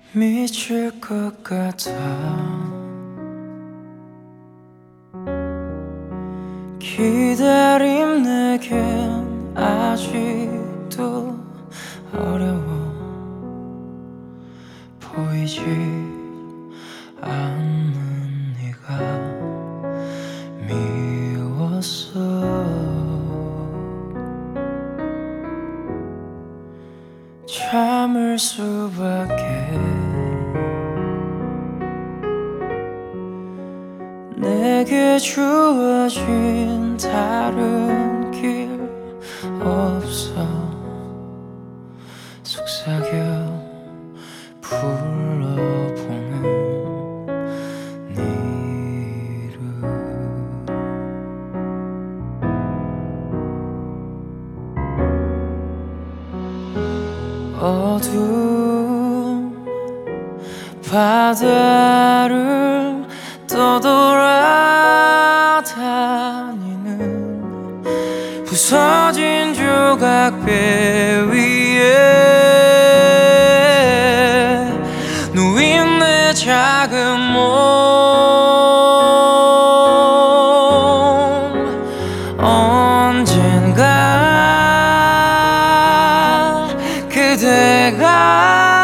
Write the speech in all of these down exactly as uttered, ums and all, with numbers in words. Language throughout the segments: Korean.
미칠 것 같아. 기다림 내겐 아직도 어려워. 보이지 않는 네가 미웠어. 참을 수밖에. 내게 주어진 다른 길 없어. 속삭여 불러보는 네 이름. 어두운 바다를 떠돌아다니는 부서진 조각배 위에 누인 내 작은 몸. 언젠가 그대가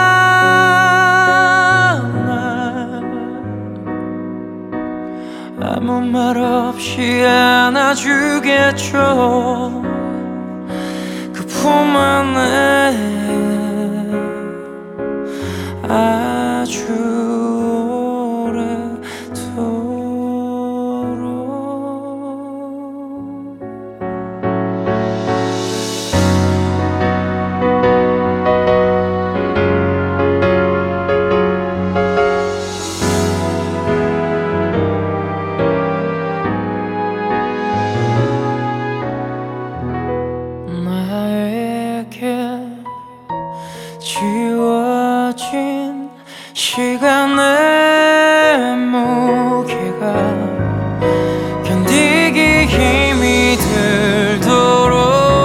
아무 말 없이 안아주겠죠. 그 품 안에 아주 지워진 시간의 무게가 견디기 힘이 들도록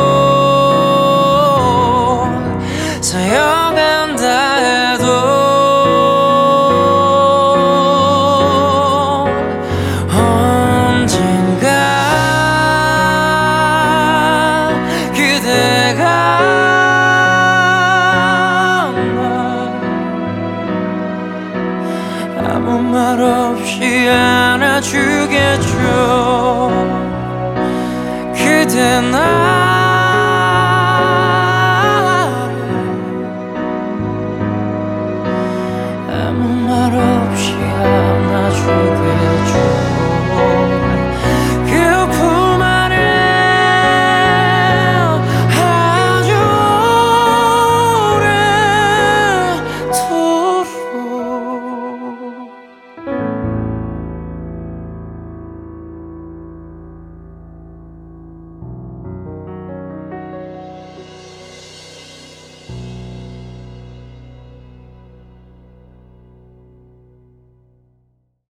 쌓여간다 해도 언젠가 그대가 아무 말 없이 안아주겠죠. 그대 나